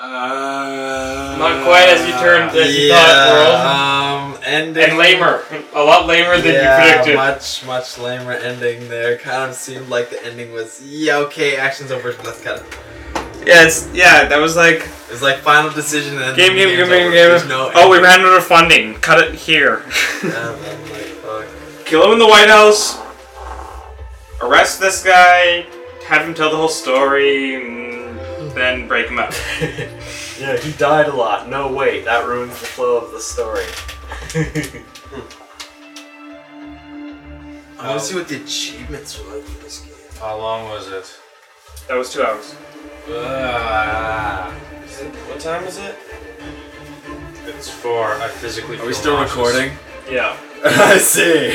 Not quite as you thought, world. Ending. And lamer. A lot lamer than you predicted. much lamer ending there. Kind of seemed like the ending was, okay, action's over, let's cut it. That was like... It was like final decision and game. No we ran out of funding. Cut it here. I'm like, fuck. Kill him in the White House. Arrest this guy. Have him tell the whole story. And then break him up. Yeah, he died a lot. No, wait. That ruins the flow of the story. I want to see what the achievements were like in this game. How long was it? That was 2 hours. What time is it? It's 4. I physically feel Are we still nauseous. recording? Yeah. I see.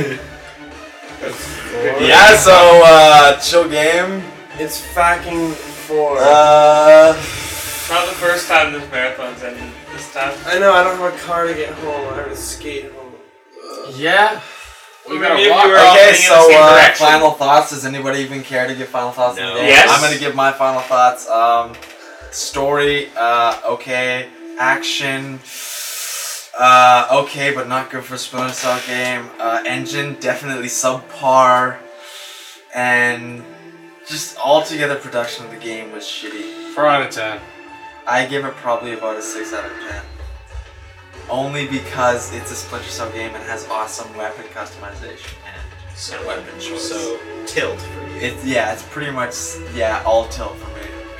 Yeah, so, chill game. It's fucking 4. Not the first time this marathon's ended this time. I know, I don't have a car to get home. I have to skate home. Yeah. We Maybe gotta if walk. you were all Okay, heading in the so, same direction. final thoughts. Does anybody even care to give final thoughts? No. on the game? Yes. I'm gonna give my final thoughts. Story, okay. Action, okay, but not good for a Splinter Cell game. Engine, definitely subpar. And just altogether production of the game was shitty. 4 out of 10. I give it probably about a 6 out of 10. Only because it's a Splinter Cell game and has awesome weapon customization and weapon choice. So, tilt for you. It's pretty much, all tilt for me.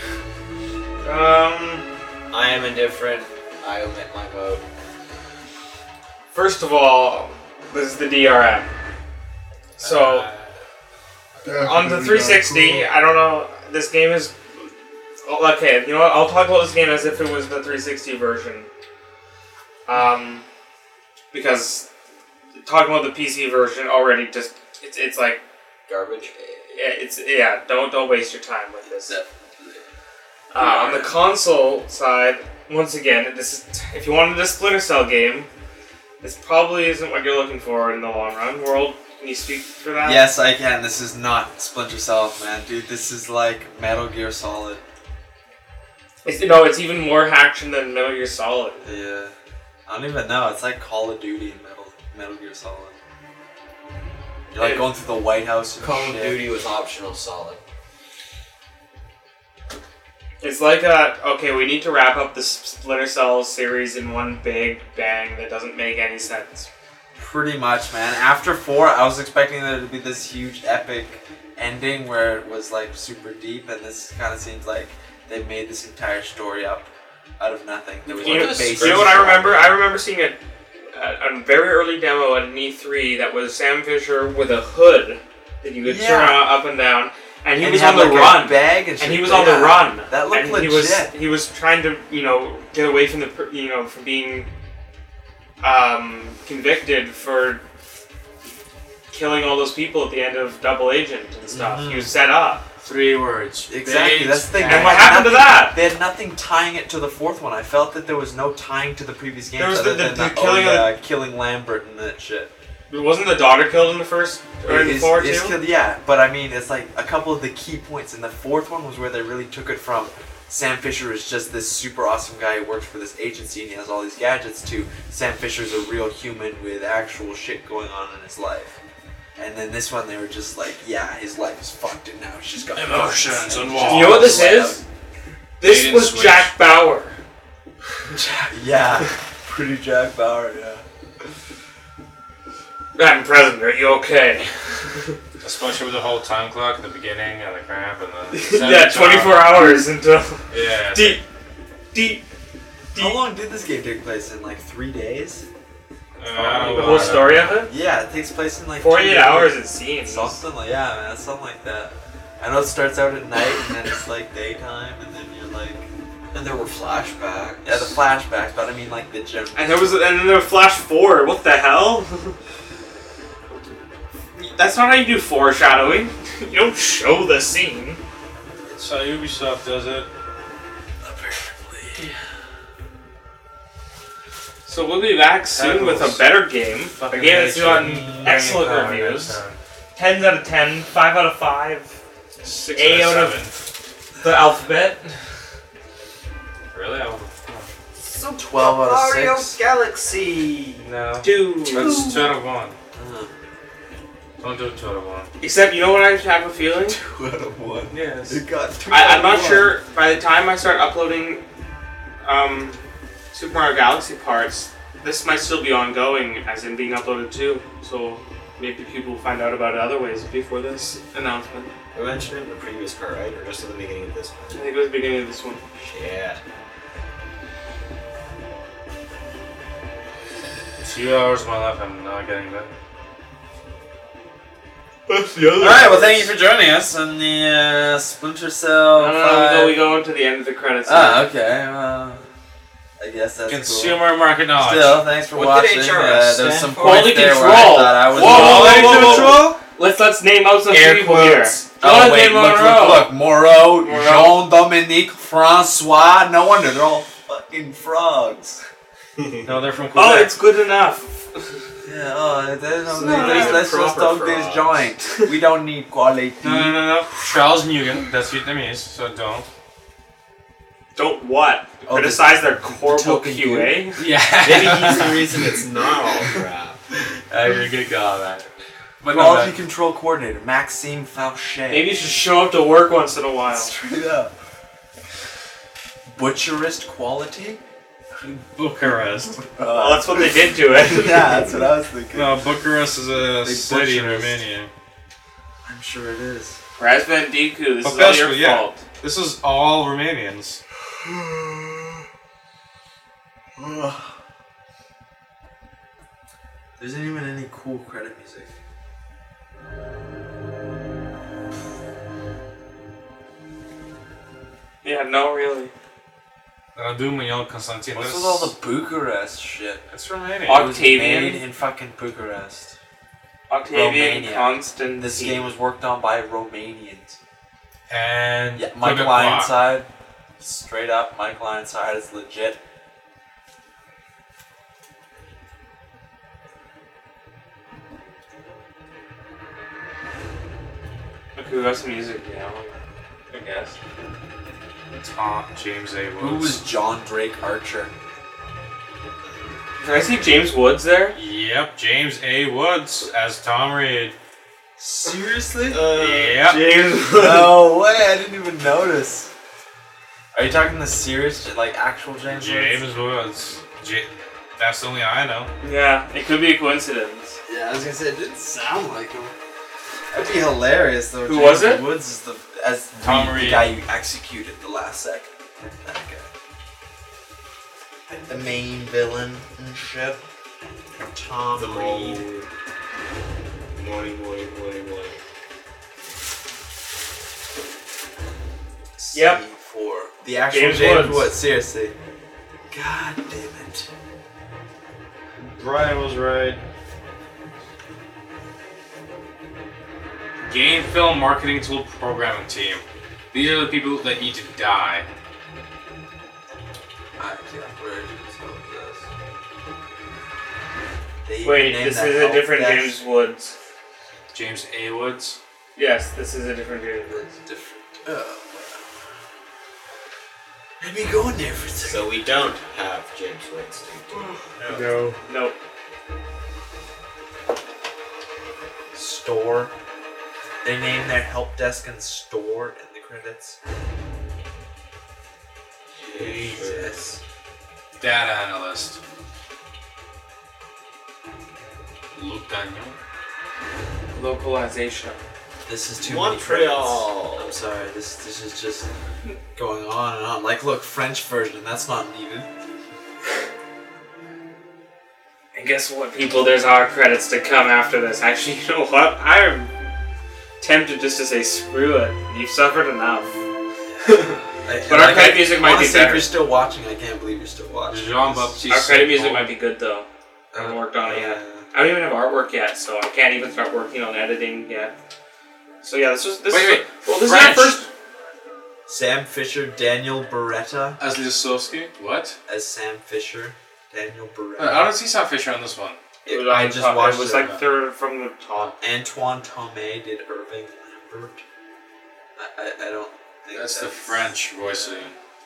I am indifferent. I omit my vote. First of all, this is the DRM. So, on the 360, I don't know, this game is... Okay, you know what, I'll talk about this game as if it was the 360 version. Because talking about the PC version already just... It's like... Garbage. Don't waste your time with this. On the console side, once again, this is, if you wanted a Splinter Cell game, this probably isn't what you're looking for in the long run. World, can you speak for that? Yes, I can. This is not Splinter Cell, man. Dude, this is like Metal Gear Solid. It's even more action than Metal Gear Solid. Yeah. I don't even know. It's like Call of Duty and Metal Gear Solid. You're like going through the White House and Call of shit. Duty was optional solid. It's like okay, we need to wrap up the Splinter Cell series in one big bang that doesn't make any sense. Pretty much, man. After 4, I was expecting there to be this huge epic ending where it was like super deep, and this kind of seems like they made this entire story up out of nothing. There was You know basic what I remember? story. I remember seeing a very early demo at an E3 that was Sam Fisher with a hood that you could turn up and down. And he was on the run. Bag and he was on the run. That looked and legit. He was trying to, get away from from being convicted for killing all those people at the end of Double Agent and stuff. Mm-hmm. He was set up. 3 words. Exactly, that's the thing. And what happened to that? They had nothing tying it to the 4th one. I felt that there was no tying to the previous games There was other the than killing killing Lambert and that shit. Wasn't the daughter killed in the first or in the 4 too? But I mean, it's like a couple of the key points in the 4th one was where they really took it from Sam Fisher is just this super awesome guy who works for this agency and he has all these gadgets to Sam Fisher's a real human with actual shit going on in his life. And then this one, they were just like, his life is fucked and now she's got Emotions and You know what this is? This was Switch. Jack Bauer. Yeah, pretty Jack Bauer, yeah. Madam President, are you okay? Especially with the whole time clock at the beginning and the crap and the... Yeah, 24 hours until... Yeah. Deep. How long did this game take place in? Like 3 days? The whole story of it? Yeah, it takes place in like 48 2 days. hours it seems. Something like something like that. I know it starts out at night and then it's like daytime and then you're like, And there were flashbacks. yeah, the flashbacks, but I mean like the general. And then there was Flash forward. What the hell? That's not how you do foreshadowing. You don't show the scene. That's how Ubisoft does it. Apparently. So we'll be back soon with a better game. A game that's gotten excellent reviews. 10 out of 10, 5 out of 5, 6 A out out of of the alphabet. Really? I would. 12 out of Mario 6. Galaxy. No. 2. That's 2 out of 1. Uh, Don't do 2 out of 1. Except, you know what I have a feeling? 2 out of 1. Yes. It got 2 I'm not sure, by the time I start uploading Super Mario Galaxy parts, this might still be ongoing, as in being uploaded too. So maybe people will find out about it other ways before this announcement. We mentioned it in the previous part, right? Or just at the beginning of this I one? think it was the beginning of this one. Shit. 2 hours of my life, I'm not getting that. That's the other Alright, well, thank you for joining us on the Splinter Cell. No, we go into the end of the credits. Ah, okay. Well, I guess that's Consumer market cool. knowledge. Still, thanks for What did watching. HRS There was stand some for? points Quality there where control. I thought I was Whoa. wrong. Let's name out some Air people quotes. here. Oh, Jonathan wait, Monroe. look. Moreau, Moreau. Jean-Dominique, Francois. No wonder they're all fucking frogs. No, they're from Oh, Quebec. it's good enough. Yeah, oh, not even let's just proper dunk this frogs. joint. We don't need quality. No. Charles Mugen, that's Vietnamese, so don't. Don't what? Oh, Criticize their horrible token QA? Yeah. Maybe he's the reason it's not all crap. You're a good guy on that. But no, Quality control coordinator, Maxime Fauché. Maybe you should show up to work once in a while. Straight up. Butcherist quality? Bucharest. Well, that's what they did to it. Yeah, that's what I was thinking. No, Bucharest is a Big city in Bucharest. Romania. I'm sure it is. Razvan Diku, this is all Especially, your yeah. fault. This is all Romanians. There isn't even any cool credit music. Yeah, no, really. Radu Miguel Constantin. What's with all the Bucharest shit? It's Romania. It was Octavian. made in fucking Bucharest. Octavian Romania. Constant. This game was worked on by Romanians. And Yeah, Mike Quebecois. Ironside. Straight up, Mike Ironside is legit. Okay, we got some music now, I guess. Tom James A. Woods. Who was John Drake Archer? Did I see James Woods there? Yep, James A. Woods as Tom Reed. Seriously? Yep. James No way, I didn't even notice. Are you talking the serious, like actual James Woods? James Woods. That's the only I know. Yeah, it could be a coincidence. Yeah, I was gonna say, it didn't sound like him. That'd be hilarious though. Who James was it? Woods is as Tom the Reed. guy you executed the last second. That guy. Like the main villain and shit. Tom The Reed. Morning. Yep. C4. The actual James James Woods. Woods. Seriously. God damn it. Brian was right. Game Film Marketing Tool Programming Team. These are the people that need to die. Wait, this is a different James Woods. James A. Woods. Yes, this is a different James Woods. Different. Oh. Let me go in there for a second. So we don't have James Woods. No. Nope. Store. They name their help desk and store in the credits. Jesus. Data Analyst. Luke Daniel. Localization. This is too many credits. Montreal. I'm sorry. This is just going on and on. Like, look, French version. That's not needed. And guess what, people? There's our credits to come after this. Actually, you know what? I'm tempted just to say screw it. You've suffered enough. But our credit music might be honestly, if better. you're still watching, I can't believe you're still watching. Jean-Baptiste. Our credit music Paul. might be good though. I haven't worked on it yet. I don't even have artwork yet, so I can't even start working on editing yet. So yeah, this Wait. well, this French. is our first. Sam Fisher, Daniel Beretta As Lisowski. What? as Sam Fisher, Daniel Beretta. I don't see Sam Fisher on this one. It was I on just top. watched It was it. like third from the top. Antoine Tomé did Irving Lambert. I don't think That's the French voicing.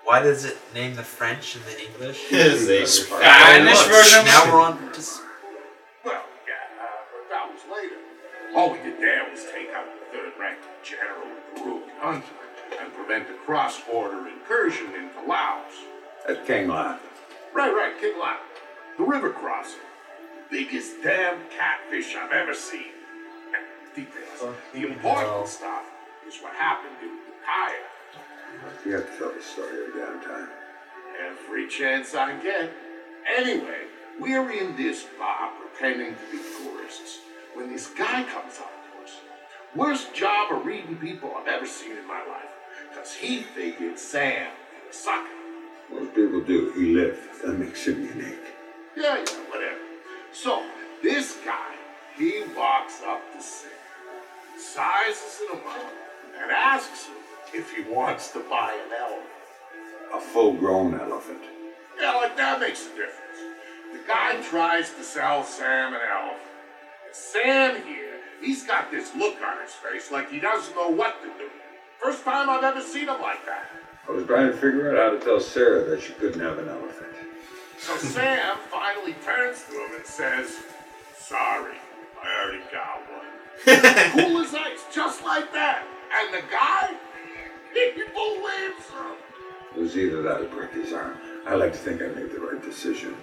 Why does it name the French and the English? Spanish version? Now we're on to... Well, that was later. All we did there was take out the third-ranked general of the rogue hunter and prevent a cross-border incursion into Laos. At King Lat. Right, King Lat. The river crossing. Biggest damn catfish I've ever seen. Details. The important stuff is what happened in Ukiah. You have to tell the story every damn time. Every chance I get. Anyway, we're in this bar pretending to be tourists when this guy comes up to us. Worst job of reading people I've ever seen in my life. Because he figured Sam was a sucker. Most people do. He lived. That makes him unique. Yeah, whatever. So, this guy, he walks up to Sam, sizes him up, and asks him if he wants to buy an elephant. A full-grown elephant. Yeah, like that makes a difference. The guy tries to sell Sam an elephant. And Sam here, he's got this look on his face like he doesn't know what to do. First time I've ever seen him like that. I was trying to figure out how to tell Sarah that she couldn't have an elephant. So Sam finally turns to him and says, "Sorry, I already got one." Cool as ice, just like that. And the guy, he believes him. It was either that or break his arm. I like to think I made the right decision.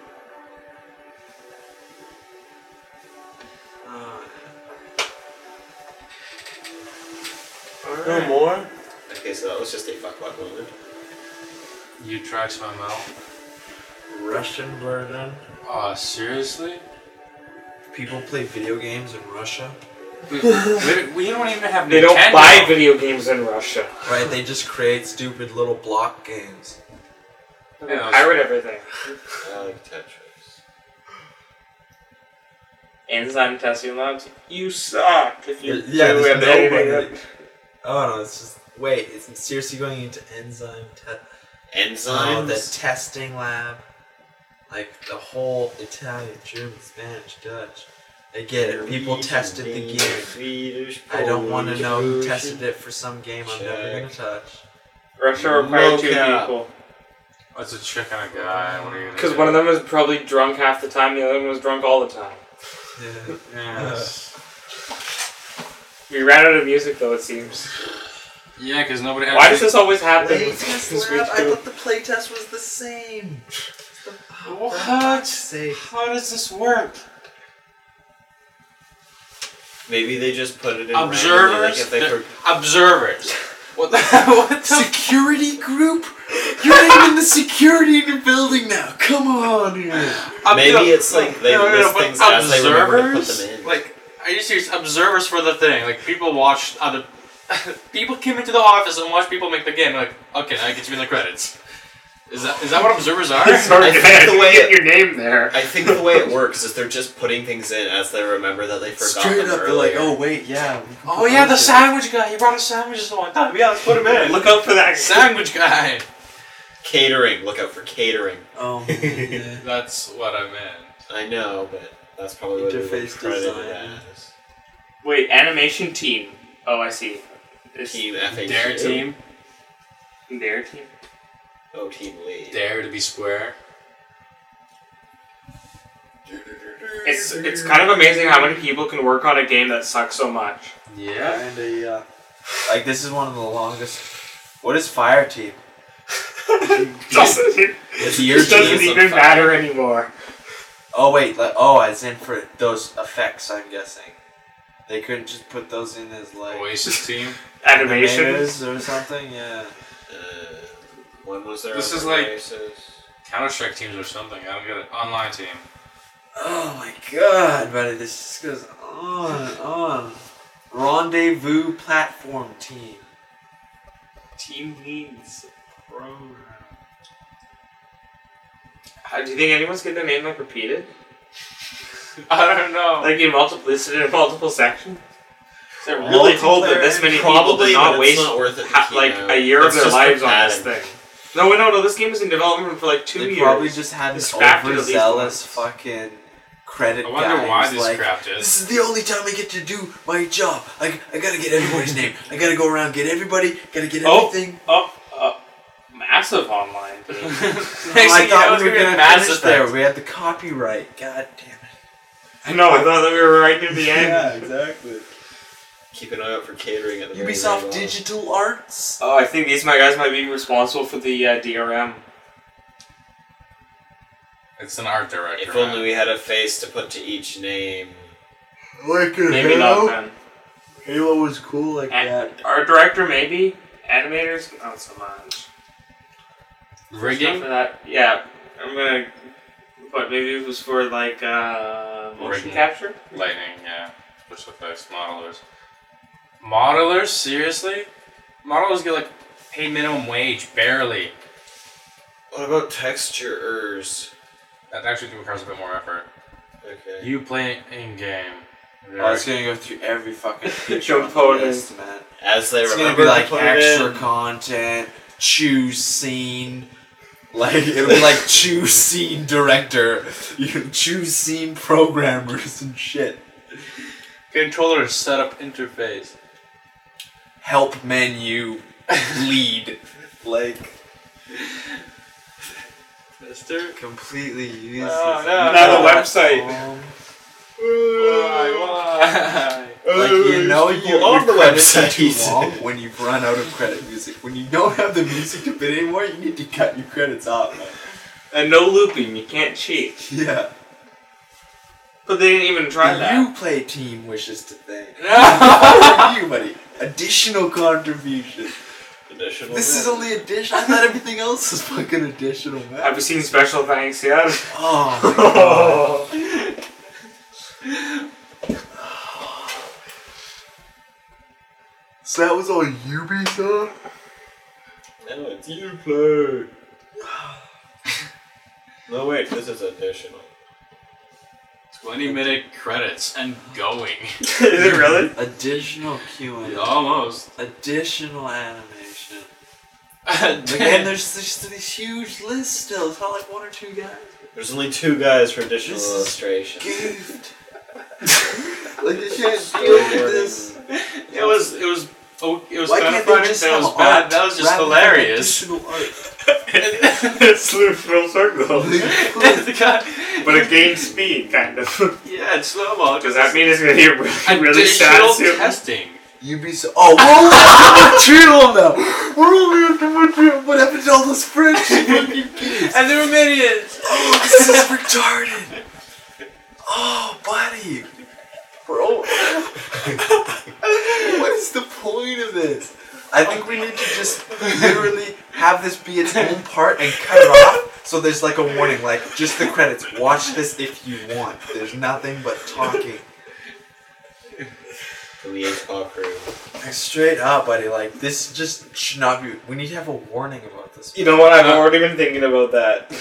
No more? Okay, so that was just a fuck moment. You tried my mouth. Russian version. Seriously? People play video games in Russia. We don't even have Nintendo. They don't buy video games in Russia. Right, they just create stupid little block games. They pirate everything. I like Tetris. Enzyme testing labs. You suck if you Yeah, do there's anything. Oh no, it's just... Wait, it's seriously going into enzyme Enzymes? the testing lab. Like, the whole Italian, German, Spanish, Dutch. I get it. People tested the game. I don't want to know who tested it for some game I'm never going to touch. Russia required 2 people. It's a chick and a guy. What are you gonna Because do? one of them was probably drunk half the time, the other one was drunk all the time. Yeah. We ran out of music though, it seems. Yeah, because nobody had. Why does this always happen? Playtest lab? I thought the playtest was the same. What? How does this work? Maybe they just put it in Observers? Observers. What the Security group? You're naming the security in your building now. Come on here. Maybe it's like they list things as they remember to put them in. Like, are you serious? Observers for the thing. Like, people watched other... people came into the office and watched people make the game. Like, okay, I get you in the credits. Is that what observers are? I think the way get your name there. I think the way it works is they're just putting things in as they remember that they forgot Straight them up, they're earlier. like, oh wait, yeah. Oh yeah, the sandwich guy. He brought us sandwiches one time. Yeah, let's put him in. Look out for that Sandwich guy. Catering. Look out for catering. Oh man. That's what I meant. I know, but that's probably what Interface they credited design. as. Wait, animation team. Oh, I see. This Team FHQ. Dare team. Dare team. Oh, team lead. Dare to be square. It's kind of amazing how many people can work on a game that sucks so much. Yeah. Kinda, yeah. Like, this is one of the longest... What is Fire Team? Doesn't it doesn't even matter anymore. Oh wait, as in for those effects, I'm guessing. They couldn't just put those in as like... Oasis team. Animations or something, yeah. When was there? This is like Counter-Strike teams or something. I don't get it. Online team. Oh my god, buddy, this just goes on and on. Rendezvous platform team. Team needs program. Do you think anyone's getting their name like repeated? I don't know. Like in multiple sections? I really hope that this many people did not waste like a year of their lives on this thing. No, this game was in development for like 2 years. They probably just had an overzealous fucking credit guy. I wonder why this like, crap is. This is the only time I get to do my job. I gotta get everybody's name. I gotta go around, get everybody, gotta get everything. massive online team. I thought we were gonna finish there. We had the copyright. God damn it. No, I thought that we were right near the end. Yeah, exactly. Keep an eye out for catering at the very Ubisoft end. Digital Arts. Oh, I think these guys might be responsible for the DRM. It's an art director. If only we had a face to put to each name. Like a Maybe not then. Halo was cool like that. Art director, maybe. Animators, not so much. Rigging? Stuff for that. Yeah, I'm gonna. But maybe it was for like motion Rigging. capture. Lightning, yeah. Special effects, modelers. Modelers? Seriously? Modelers get like paid minimum wage, barely. What about textures? That actually requires a bit more effort. Okay. You play in game. I was gonna go through every fucking picture on the Component. list, man. As they It's gonna remember be like to put extra it in. content, choose scene. Like it'll be like choose scene director. You can choose scene programmers and shit. Controller setup interface. Help menu, lead. Like Mister? completely useless. Oh, no. Now the website. Why? Like you know you on the credits are too website. long when you've run out of credit music. When you don't have the music to fit anymore, you need to cut your credits off, man. And no looping, you can't cheat. Yeah. But they didn't even try that. You play Team Wishes to Thank. For you, buddy. Additional contribution. Additional. This is only additional. I thought everything else was fucking additional, man. Have you seen Special Thanks yet? Oh my god. So that was all Ubisoft? No, it's you play. No, wait, this is additional. 20-minute credits and going. Is it really? Additional Q&A. Almost. Additional animation. Again, there's these huge lists still. It's not like one or two guys. There's only 2 guys for additional This is illustration. Goofed. Like you can't deal with this. It was Why kind can't of they funny. just That have was bad. art That was just rather than hilarious. additional art? It's full circle. The guy- But it gains speed, kind of. yeah, it's slow mo. Does that mean it's going to get really sad additional soon? testing? Ubisoft. Oh, we're only on now. We're only on number 2. What happened to all those French fucking kids? And they were minions. Oh, this is retarded. Oh, buddy. Bro. What is the point of this? I think we need to just literally have this be its own part and cut it off. So there's like a warning, like just the credits. Watch this if you want. There's nothing but talking. From the H-pop crew. Like, straight up, buddy. Like this just should not be. We need to have a warning about this. You know what? I've already been thinking about that.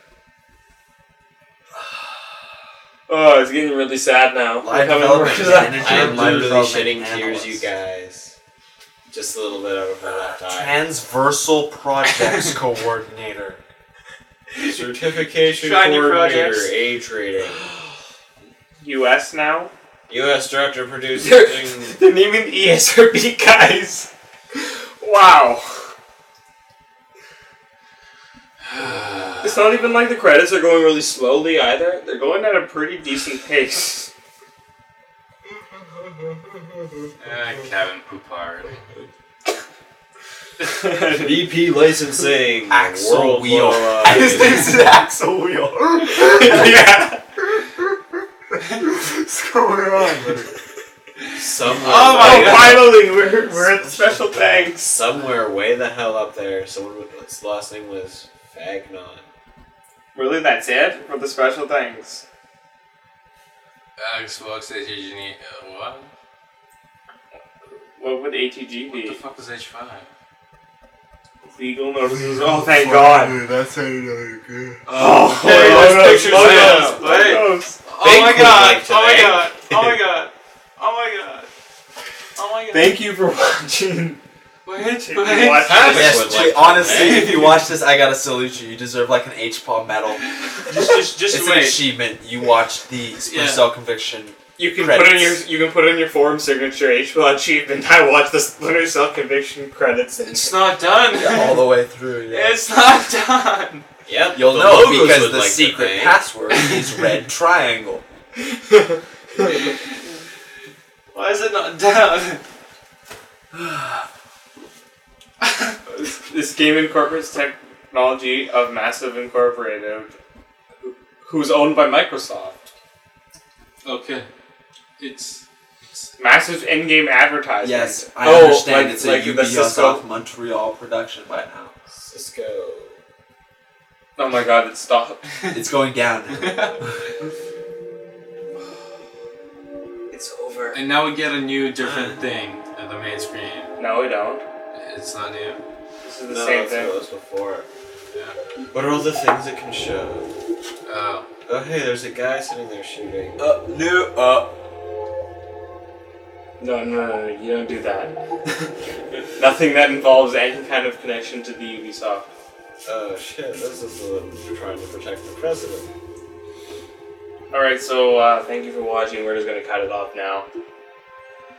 Oh, it's getting really sad now. Live We're coming development over to that. manager. I am Live literally development shedding tears, analyst. you guys. Just a little bit out of my left eye. Transversal projects coordinator. Certification Shiny coordinator, projects. age rating. US now? U.S. director producing. They're naming the ESRB guys. Wow. It's not even like the credits are going really slowly either. They're going at a pretty decent pace. Kevin Poupard. VP licensing. Axel Wheel. Worldwide. His name's Axel Wheel. Yeah. What's going on, buddy? Somewhere. Oh my Oh, God. finally, we're at the special thanks. Somewhere way the hell up there, someone with his last name was Fagnon. Really, that's it for the special thanks. Xbox HG. What? What would ATG What the be? fuck was H5? Legal notices. Oh, thank God. That's how you know you're good. Oh, Hey, there's pictures logos, now. Wait. logos. Oh my Bank would god! like to Oh my thank. god! Oh my god! Oh my god! Oh my god! Thank you for watching. Wait, Watch wait. Havoc Yes, would like to honestly, thank. if you watch this, I gotta salute you. You deserve like an H-Paw medal. Just It's an wait. achievement. You watched the Splinter Yeah. Cell Conviction You can Credits. put in your forum signature HBL achievement. I watched the Splinter Cell conviction credits. It's not done. Yeah, all the way through. Yeah. It's not done. Yep. You'll the know logos because look the like secret thing. password is red triangle. Why is it not done? This game incorporates technology of Massive Incorporated, who's owned by Microsoft. Okay. It's Massive in-game advertising. Yes, I understand it's a like the Cisco. Ubisoft Montreal production by now. Cisco. Oh my god, it stopped. It's going down. It's over. And now we get a new, different thing at the main screen. No, we don't. It's not new. This is the No, same that's thing. what it was before. Yeah. What are all the things it can show? Oh. Oh, hey, there's a guy sitting there shooting. No, you don't do that. Nothing that involves any kind of connection to the Ubisoft. Oh shit, this is them trying to protect the president. Alright, so thank you for watching. We're just going to cut it off now.